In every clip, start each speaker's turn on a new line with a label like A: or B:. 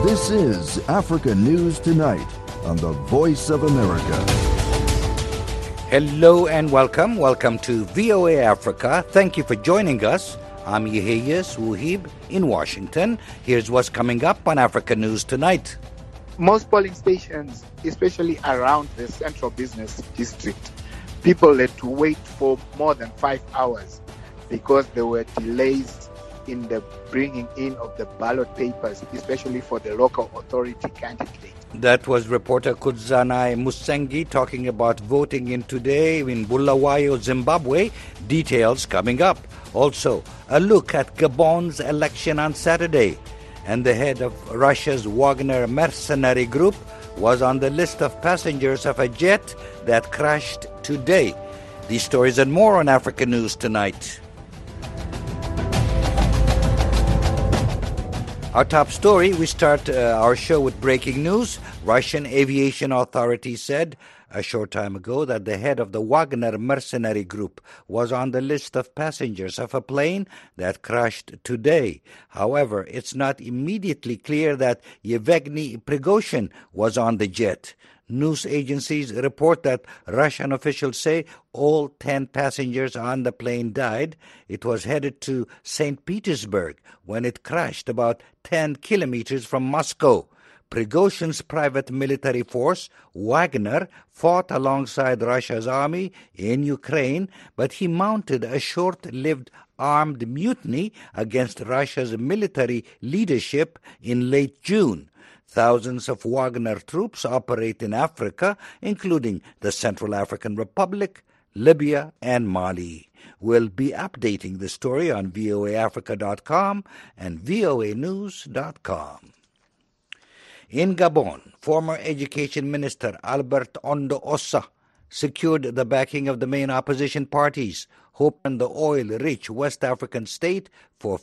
A: This is Africa News Tonight on the Voice of America.
B: Hello and welcome. Welcome to VOA Africa. Thank you for joining us. I'm Yeheyes Wuhib in Washington. Here's what's coming up on Africa News Tonight.
C: Most polling stations, especially around the central business district, people had to wait for more than 5 hours because there were delays in the bringing in of the ballot papers, especially for the local authority candidates.
B: That was reporter Kudzanai Musengi talking about voting in today in Bulawayo, Zimbabwe. Details coming up. Also, a look at Gabon's election on Saturday. And the head of Russia's Wagner mercenary group was on the list of passengers of a jet that crashed today. These stories and more on Africa News Tonight. Our top story, we start our show with breaking news. Russian aviation authorities said a short time ago that the head of the Wagner mercenary group was on the list of passengers of a plane that crashed today. However, it's not immediately clear that Yevgeny Prigozhin was on the jet. News agencies report that Russian officials say all 10 passengers on the plane died. It was headed to St. Petersburg when it crashed about 10 kilometers from Moscow. Prigozhin's private military force, Wagner, fought alongside Russia's army in Ukraine, but he mounted a short-lived armed mutiny against Russia's military leadership in late June. Thousands of Wagner troops operate in Africa, including the Central African Republic, Libya, and Mali. We'll be updating the story on voaafrica.com and voanews.com. In Gabon, former Education Minister Albert Ondo Ossa secured the backing of the main opposition parties, who owned the oil-rich West African state for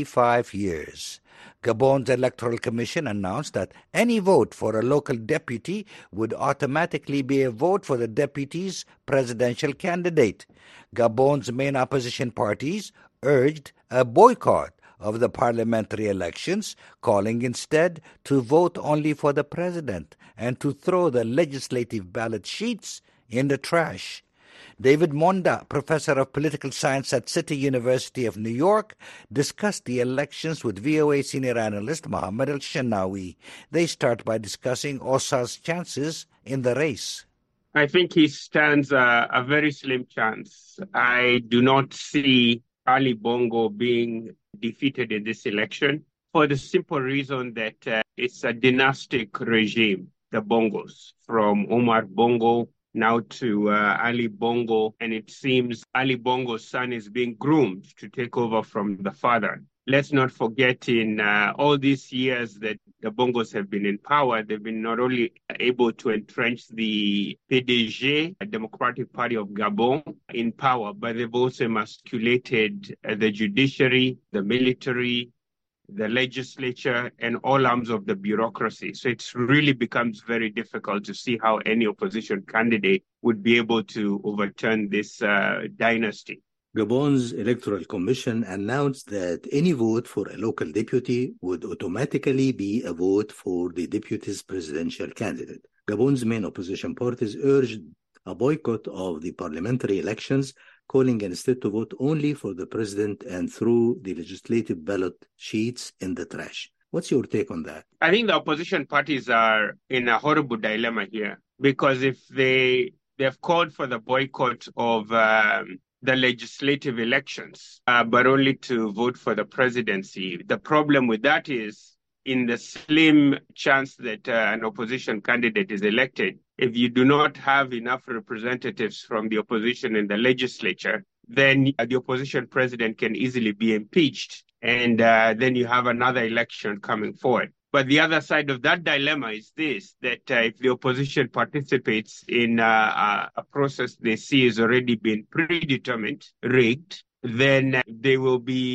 B: 55 years. Gabon's Electoral Commission announced that any vote for a local deputy would automatically be a vote for the deputy's presidential candidate. Gabon's main opposition parties urged a boycott of the parliamentary elections, calling instead to vote only for the president and to throw the legislative ballot sheets in the trash. David Monda, professor of political science at City University of New York, discussed the elections with VOA senior analyst Mohammed El-Shanawi. They start by discussing Ossa's chances in the race.
D: I think he stands a very slim chance. I do not see Ali Bongo being defeated in this election for the simple reason that it's a dynastic regime, the Bongos, from Omar Bongo now to Ali Bongo, and it seems Ali Bongo's son is being groomed to take over from the father. Let's not forget in all these years that the Bongos have been in power, they've been not only able to entrench the PDG, the Democratic Party of Gabon, in power, but they've also emasculated the judiciary, the military, the legislature, and all arms of the bureaucracy. So it really becomes very difficult to see how any opposition candidate would be able to overturn this dynasty.
E: Gabon's Electoral Commission announced that any vote for a local deputy would automatically be a vote for the deputy's presidential candidate. Gabon's main opposition parties urged a boycott of the parliamentary elections, calling instead to vote only for the president and throw the legislative ballot sheets in the trash. What's your take on that?
D: I think the opposition parties are in a horrible dilemma here, because if they've called for the boycott of the legislative elections, but only to vote for the presidency, the problem with that is, in the slim chance that an opposition candidate is elected, if you do not have enough representatives from the opposition in the legislature, then the opposition president can easily be impeached, and then you have another election coming forward. But the other side of that dilemma is this, that if the opposition participates in a process they see has already been predetermined, rigged, then they will be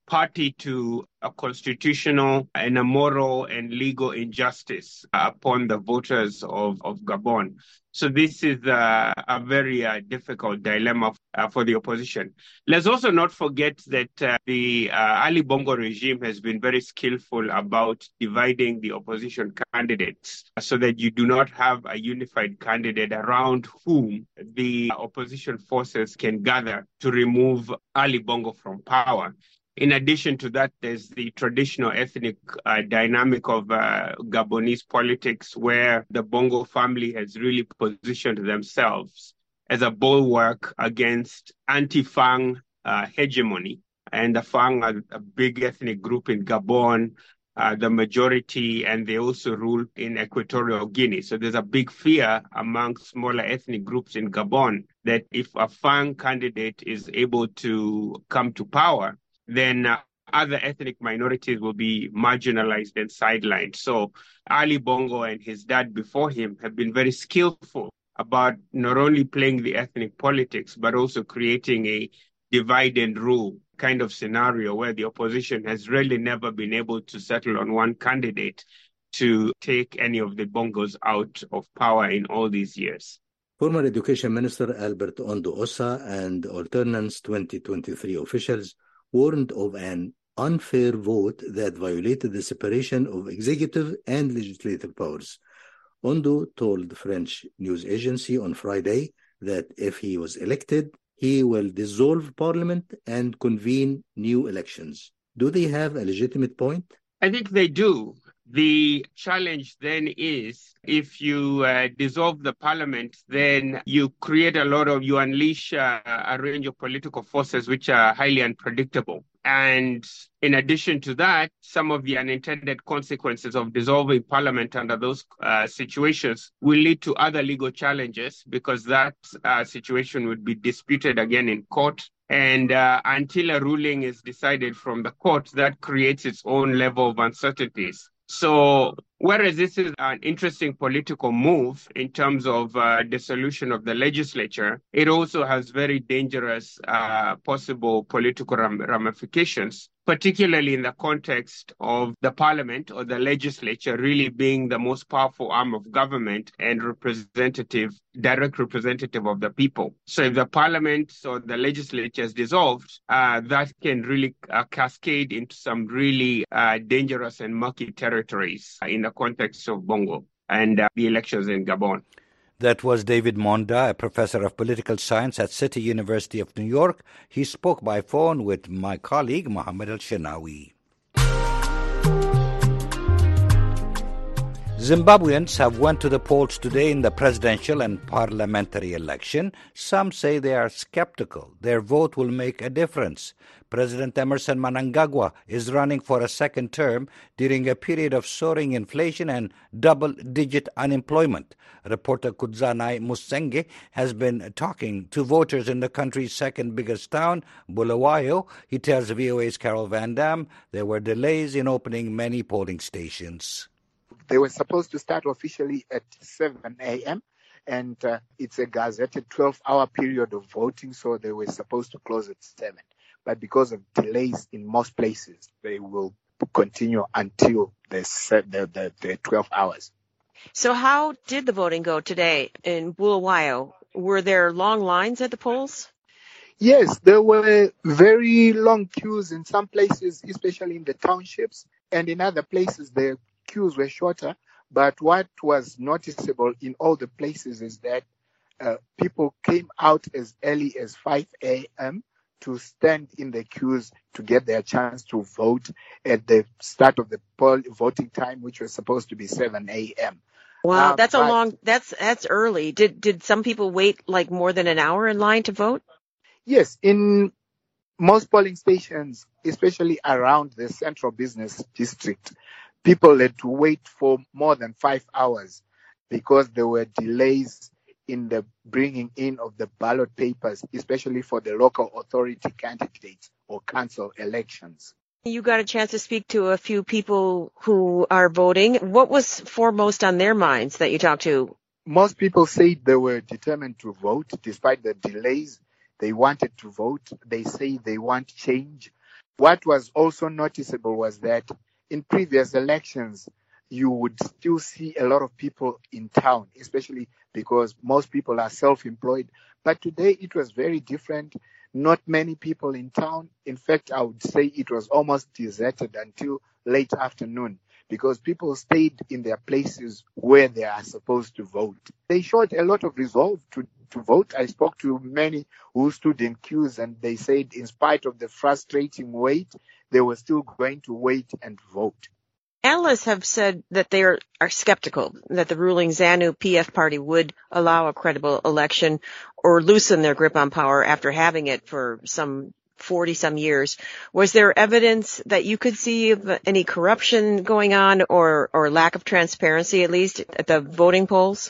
D: party to a constitutional and a moral and legal injustice upon the voters of Gabon. So this is a very difficult dilemma for the opposition. Let's also not forget that the Ali Bongo regime has been very skillful about dividing the opposition candidates so that you do not have a unified candidate around whom the opposition forces can gather to remove Ali Bongo from power. In addition to that, there's the traditional ethnic dynamic of Gabonese politics, where the Bongo family has really positioned themselves as a bulwark against anti-Fang hegemony. And the Fang are a big ethnic group in Gabon, the majority, and they also rule in Equatorial Guinea. So there's a big fear among smaller ethnic groups in Gabon that if a Fang candidate is able to come to power, then other ethnic minorities will be marginalized and sidelined. So Ali Bongo and his dad before him have been very skillful about not only playing the ethnic politics, but also creating a divide and rule kind of scenario where the opposition has really never been able to settle on one candidate to take any of the Bongos out of power in all these years.
E: Former Education Minister Albert Ondo Ossa and Alternance 2023 officials warned of an unfair vote that violated the separation of executive and legislative powers. Ondo told the French news agency on Friday that if he was elected, he will dissolve parliament and convene new elections. Do they have a legitimate point?
D: I think they do. The challenge then is if you dissolve the parliament, then you unleash a range of political forces which are highly unpredictable. And in addition to that, some of the unintended consequences of dissolving parliament under those situations will lead to other legal challenges because that situation would be disputed again in court. And until a ruling is decided from the court, that creates its own level of uncertainties. So whereas this is an interesting political move in terms of dissolution of the legislature, it also has very dangerous possible political ramifications, particularly in the context of the parliament or the legislature really being the most powerful arm of government and direct representative of the people. So if the parliament or the legislature is dissolved, that can really cascade into some really dangerous and murky territories in the context of Bongo and the elections in Gabon.
B: That was David Monda, a professor of political science at City University of New York. He spoke by phone with my colleague, Mohammed Al-Shinawi. Zimbabweans have went to the polls today in the presidential and parliamentary election. Some say they are skeptical. Their vote will make a difference. President Emmerson Mnangagwa is running for a second term during a period of soaring inflation and double-digit unemployment. Reporter Kudzanai Musenge has been talking to voters in the country's second biggest town, Bulawayo. He tells VOA's Carol Van Dam there were delays in opening many polling stations.
C: They were supposed to start officially at 7 a.m. and it's a gazetted 12-hour period of voting, so they were supposed to close at 7. But because of delays in most places, they will continue until the 12 hours.
F: So how did the voting go today in Bulawayo? Were there long lines at the polls?
C: Yes, there were very long queues in some places, especially in the townships, and in other places the queues were shorter. But what was noticeable in all the places is that people came out as early as 5 a.m. to stand in the queues to get their chance to vote at the start of the voting time, which was supposed to be 7 a.m.
F: Wow, that's early. Did some people wait like more than an hour in line to vote?
C: Yes, in most polling stations, especially around the central business district, people had to wait for more than 5 hours because there were delays in the bringing in of the ballot papers, especially for the local authority candidates or council elections.
F: You got a chance to speak to a few people who are voting. What was foremost on their minds that you talked to?
C: Most people said they were determined to vote despite the delays. They wanted to vote. They say they want change. What was also noticeable was that in previous elections, you would still see a lot of people in town, especially because most people are self-employed. But today it was very different. Not many people in town. In fact, I would say it was almost deserted until late afternoon because people stayed in their places where they are supposed to vote. They showed a lot of resolve to vote. I spoke to many who stood in queues and they said in spite of the frustrating wait, they were still going to wait and vote.
F: Analysts have said that they are skeptical that the ruling ZANU-PF party would allow a credible election or loosen their grip on power after having it for some 40-some years. Was there evidence that you could see of any corruption going on or lack of transparency, at least at the voting polls?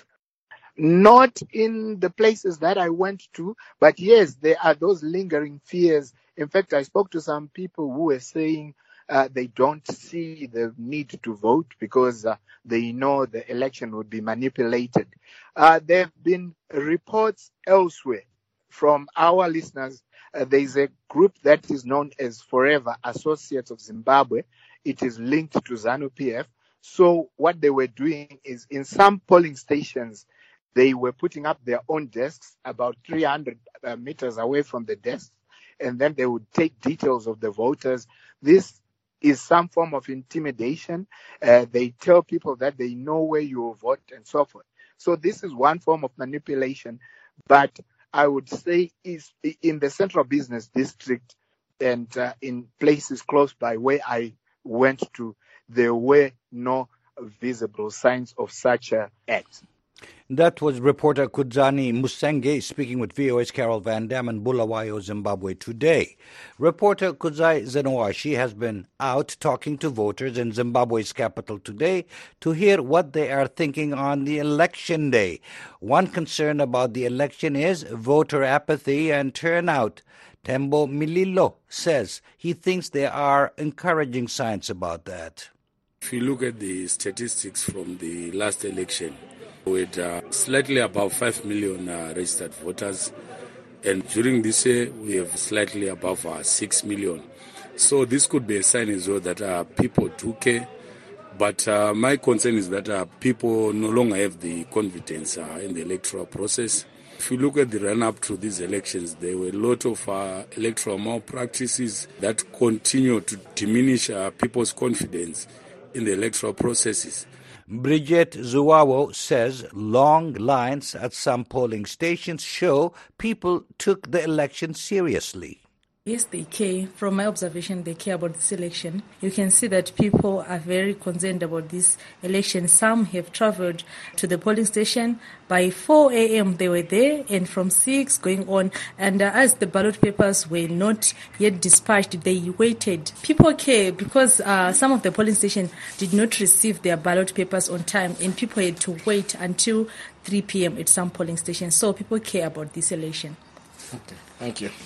C: Not in the places that I went to, but yes, there are those lingering fears. In fact, I spoke to some people who were saying they don't see the need to vote because they know the election would be manipulated. There have been reports elsewhere from our listeners. There is a group that is known as Forever Associates of Zimbabwe. It is linked to ZANU-PF. So what they were doing is in some polling stations, they were putting up their own desks about 300 meters away from the desks, and then they would take details of the voters. This is some form of intimidation. They tell people that they know where you will vote and so forth. So this is one form of manipulation, but I would say is in the Central Business District and in places close by where I went to, there were no visible signs of such acts.
B: That was reporter Kudzani Musenge speaking with VOA's Carol Van Dam in Bulawayo, Zimbabwe today. Reporter Kudzai Zenowashi has been out talking to voters in Zimbabwe's capital today to hear what they are thinking on the election day. One concern about the election is voter apathy and turnout. Tembo Mililo says he thinks there are encouraging signs about that.
G: If you look at the statistics from the last election, with slightly above 5 million registered voters, and during this year we have slightly above 6 million. So this could be a sign as well that people do care, but my concern is that people no longer have the confidence in the electoral process. If you look at the run-up to these elections, there were a lot of electoral malpractices that continue to diminish people's confidence in the electoral processes.
B: Bridget Zuwawo says long lines at some polling stations show people took the election seriously.
H: Yes, they care. From my observation, they care about this election. You can see that people are very concerned about this election. Some have traveled to the polling station. By 4 a.m. they were there, and from 6 going on. And as the ballot papers were not yet dispatched, they waited. People care because some of the polling stations did not receive their ballot papers on time, and people had to wait until 3 p.m. at some polling stations. So people care about this election.
I: Okay, thank you.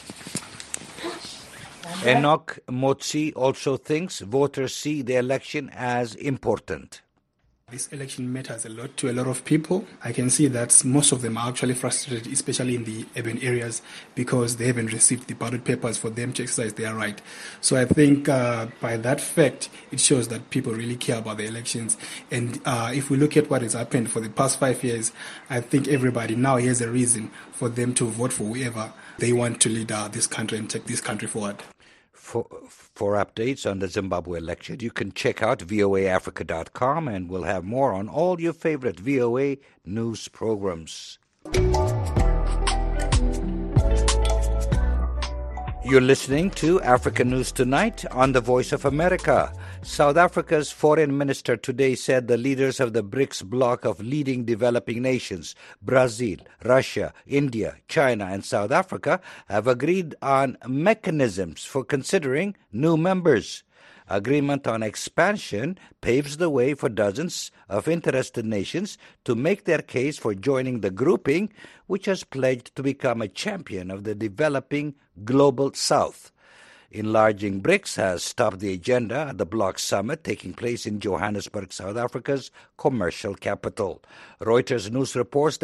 B: Enoch Motsi also thinks voters see the election as important.
J: This election matters a lot to a lot of people. I can see that most of them are actually frustrated, especially in the urban areas, because they haven't received the ballot papers for them to exercise their right. So I think by that fact, it shows that people really care about the elections. And if we look at what has happened for the past 5 years, I think everybody now has a reason for them to vote for whoever they want to lead this country and take this country forward.
B: For updates on the Zimbabwe election, you can check out voaafrica.com, and we'll have more on all your favorite VOA news programs. You're listening to Africa News Tonight on the Voice of America. South Africa's foreign minister today said the leaders of the BRICS bloc of leading developing nations, Brazil, Russia, India, China, and South Africa, have agreed on mechanisms for considering new members. Agreement on expansion paves the way for dozens of interested nations to make their case for joining the grouping, which has pledged to become a champion of the developing global South. Enlarging BRICS has topped the agenda at the bloc summit taking place in Johannesburg, South Africa's commercial capital. Reuters News reports that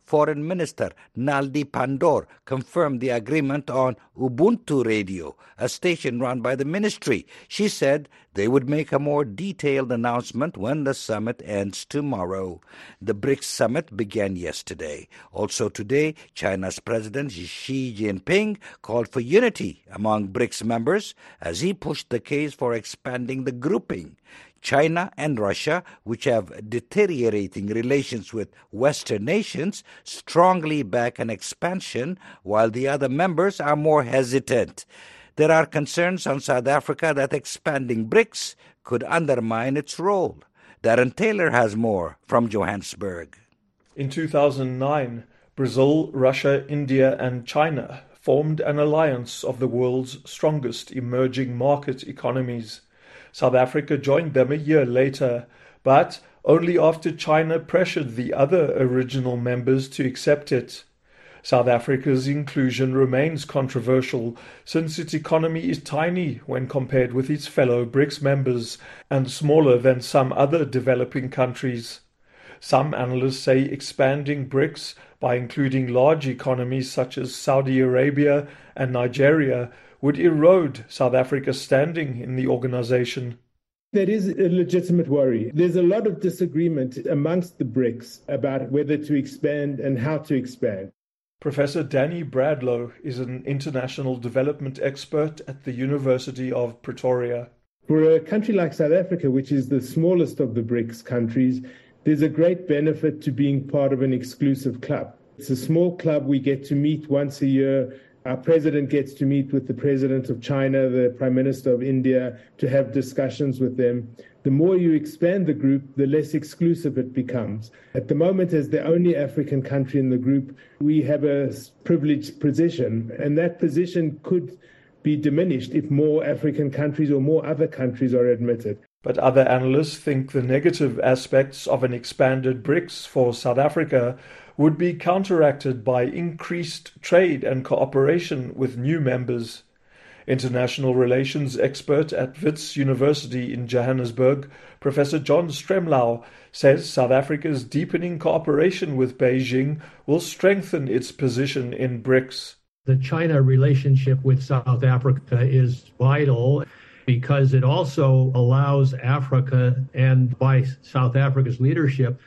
B: Foreign Minister Naldi Pandor confirmed the agreement on Ubuntu Radio, a station run by the ministry. She said they would make a more detailed announcement when the summit ends tomorrow. The BRICS summit began yesterday. Also today, China's President Xi Jinping called for unity among BRICS members as he pushed the case for expanding the grouping. China and Russia, which have deteriorating relations with Western nations, strongly back an expansion, while the other members are more hesitant. There are concerns on South Africa that expanding BRICS could undermine its role. Darren Taylor has more from Johannesburg.
I: In 2009, Brazil, Russia, India and China formed an alliance of the world's strongest emerging market economies. South Africa joined them a year later, but only after China pressured the other original members to accept it. South Africa's inclusion remains controversial since its economy is tiny when compared with its fellow BRICS members and smaller than some other developing countries. Some analysts say expanding BRICS by including large economies such as Saudi Arabia and Nigeria would erode South Africa's standing in the organization.
K: That is a legitimate worry. There's a lot of disagreement amongst the BRICS about whether to expand and how to expand.
I: Professor Danny Bradlow is an international development expert at the University of Pretoria.
K: For a country like South Africa, which is the smallest of the BRICS countries, there's a great benefit to being part of an exclusive club. It's a small club. We get to meet once a year. Our president gets to meet with the president of China, the prime minister of India, to have discussions with them. The more you expand the group, the less exclusive it becomes. At the moment, as the only African country in the group, we have a privileged position, and that position could be diminished if more African countries or more other countries are admitted.
I: But other analysts think the negative aspects of an expanded BRICS for South Africa would be counteracted by increased trade and cooperation with new members. International relations expert at Wits University in Johannesburg, Professor John Stremlau, says South Africa's deepening cooperation with Beijing will strengthen its position in BRICS.
L: The China relationship with South Africa is vital because it also allows Africa, and by South Africa's leadership,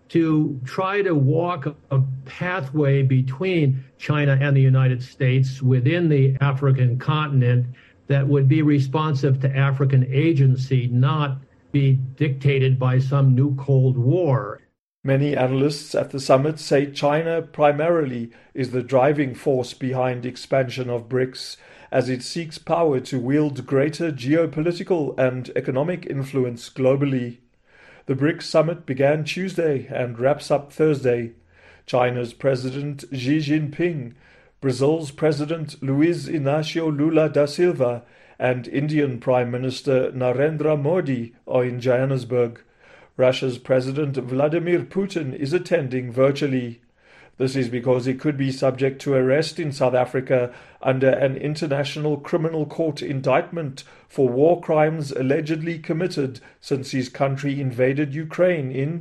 L: to try to walk a pathway between China and the United States within the African continent that would be responsive to African agency, not be dictated by some new Cold War.
I: Many analysts at the summit say China primarily is the driving force behind expansion of BRICS, as it seeks power to wield greater geopolitical and economic influence globally. The BRICS summit began Tuesday and wraps up Thursday. China's President Xi Jinping, Brazil's President Luiz Inácio Lula da Silva, and Indian Prime Minister Narendra Modi are in Johannesburg. Russia's President Vladimir Putin is attending virtually. This is because he could be subject to arrest in South Africa under an International Criminal Court indictment for war crimes allegedly committed since his country invaded Ukraine in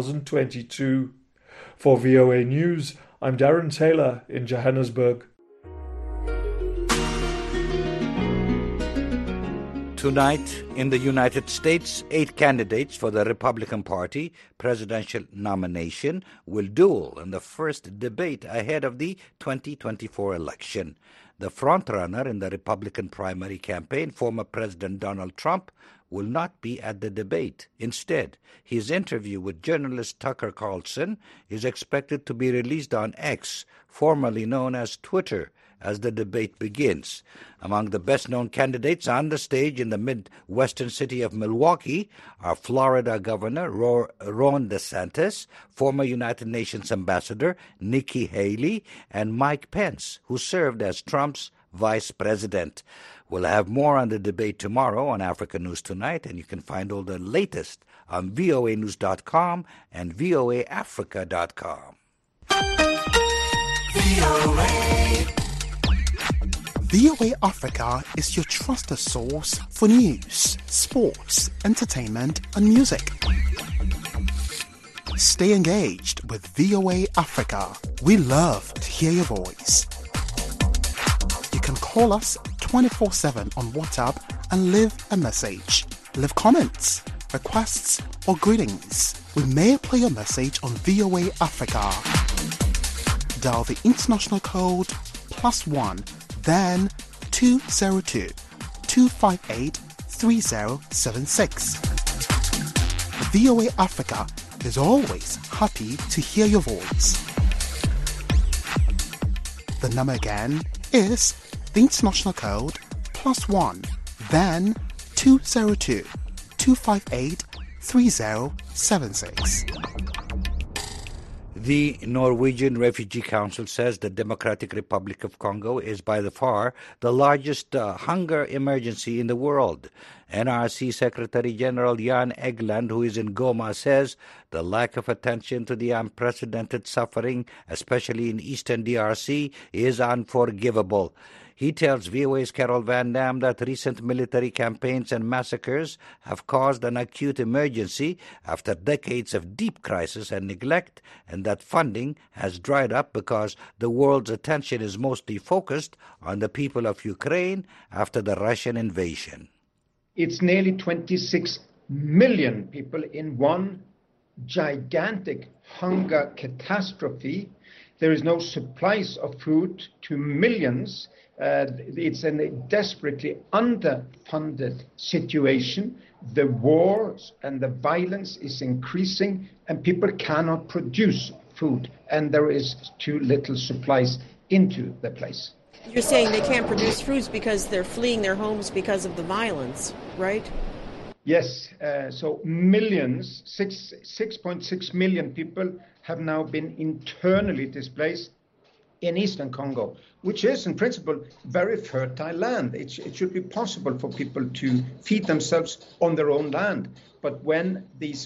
I: 2022. For VOA News, I'm Darren Taylor in Johannesburg.
B: Tonight, in the United States, 8 candidates for the Republican Party presidential nomination will duel in the first debate ahead of the 2024 election. The frontrunner in the Republican primary campaign, former President Donald Trump, will not be at the debate. Instead, his interview with journalist Tucker Carlson is expected to be released on X, formerly known as Twitter, as the debate begins. Among the best-known candidates on the stage in the Midwestern city of Milwaukee are Florida Governor Ron DeSantis, former United Nations Ambassador Nikki Haley, and Mike Pence, who served as Trump's vice president. We'll have more on the debate tomorrow on Africa News Tonight, and you can find all the latest on voanews.com and voaafrica.com.
M: VOA Africa is your trusted source for news, sports, entertainment, and music. Stay engaged with VOA Africa. We love to hear your voice. You can call us 24/7 on WhatsApp and leave a message. Leave comments, requests, or greetings. We may play your message on VOA Africa. Dial the international code +1, then 202-258-3076. VOA Africa is always happy to hear your voice. The number again is the international code +1, then 202-258-3076.
B: The Norwegian Refugee Council says the Democratic Republic of Congo is by far the largest hunger emergency in the world. NRC Secretary General Jan Egeland, who is in Goma, says the lack of attention to the unprecedented suffering, especially in eastern DRC, is unforgivable. He tells VOA's Carol Van Dam that recent military campaigns and massacres have caused an acute emergency after decades of deep crisis and neglect, and that funding has dried up because the world's attention is mostly focused on the people of Ukraine after the Russian invasion.
N: It's nearly 26 million people in one gigantic hunger catastrophe. There is no supplies of food to millions. It's a desperately underfunded situation. The wars and the violence is increasing, and people cannot produce food, and there is too little supplies into the place.
F: You're saying they can't produce foods because they're fleeing their homes because of the violence, right?
N: Yes, so millions, 6.6 million people have now been internally displaced in eastern Congo, which is in principle very fertile land. It should be possible for people to feed themselves on their own land. But when these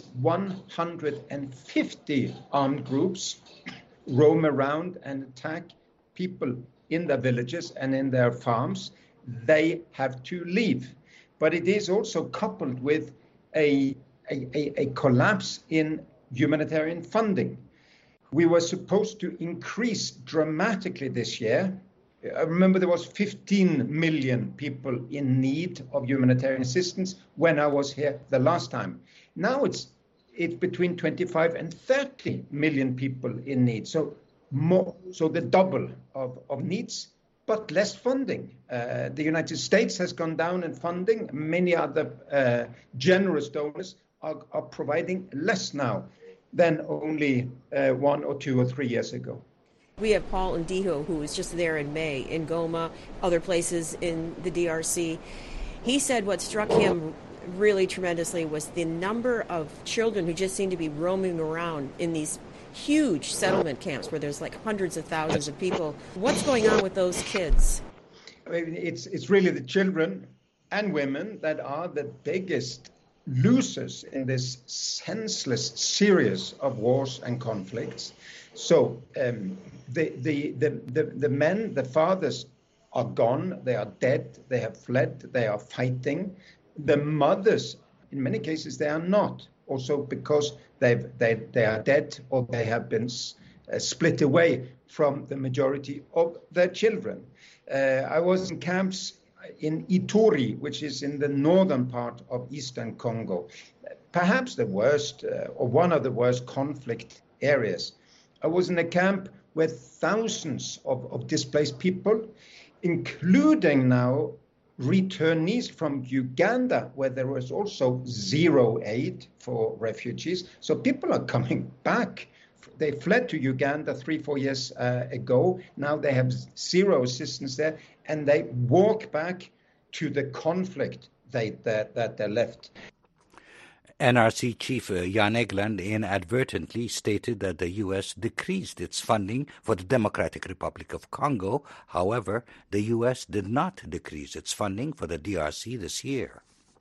N: 150 armed groups roam around and attack people in their villages and in their farms, they have to leave. But it is also coupled with a collapse in humanitarian funding. We were supposed to increase dramatically this year. I remember there was 15 million people in need of humanitarian assistance when I was here the last time. Now it's between 25 and 30 million people in need. So the double of needs, but less funding. The United States has gone down in funding. Many other generous donors are providing less now than only 1 or 2 or 3 years ago.
F: We have Paul Ndiho, who was just there in May, in Goma, other places in the DRC. He said what struck him really tremendously was the number of children who just seem to be roaming around in these huge settlement camps where there's like hundreds of thousands of people. What's going on with those kids?
N: I mean, it's really the children and women that are the biggest losers in this senseless series of wars and conflicts. So the men, the fathers are gone, they are dead, they have fled, they are fighting. The mothers, in many cases, they are not, also because they are dead or they have been split away from the majority of their children. I was in camps in Ituri, which is in the northern part of eastern Congo, perhaps the worst or one of the worst conflict areas. I was in a camp with thousands of displaced people, including now returnees from Uganda, where there was also zero aid for refugees. So people are coming back. They fled to Uganda 3-4 years ago. Now they have zero assistance there, and they walk back to the conflict that they left.
B: NRC Chief Jan Egeland inadvertently stated that the U.S. decreased its funding for the Democratic Republic of Congo. However, the U.S. did not decrease its funding for the DRC this year.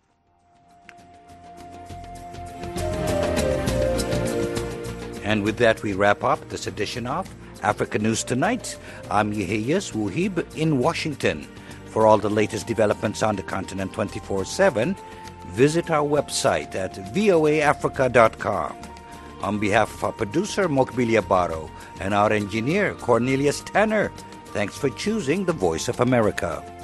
B: And with that, we wrap up this edition of Africa News Tonight. I'm Yeheyes Wuhib in Washington. For all the latest developments on the continent 24/7, visit our website at voaafrica.com. On behalf of our producer, Mokbilia Baro, and our engineer, Cornelius Tanner, thanks for choosing the Voice of America.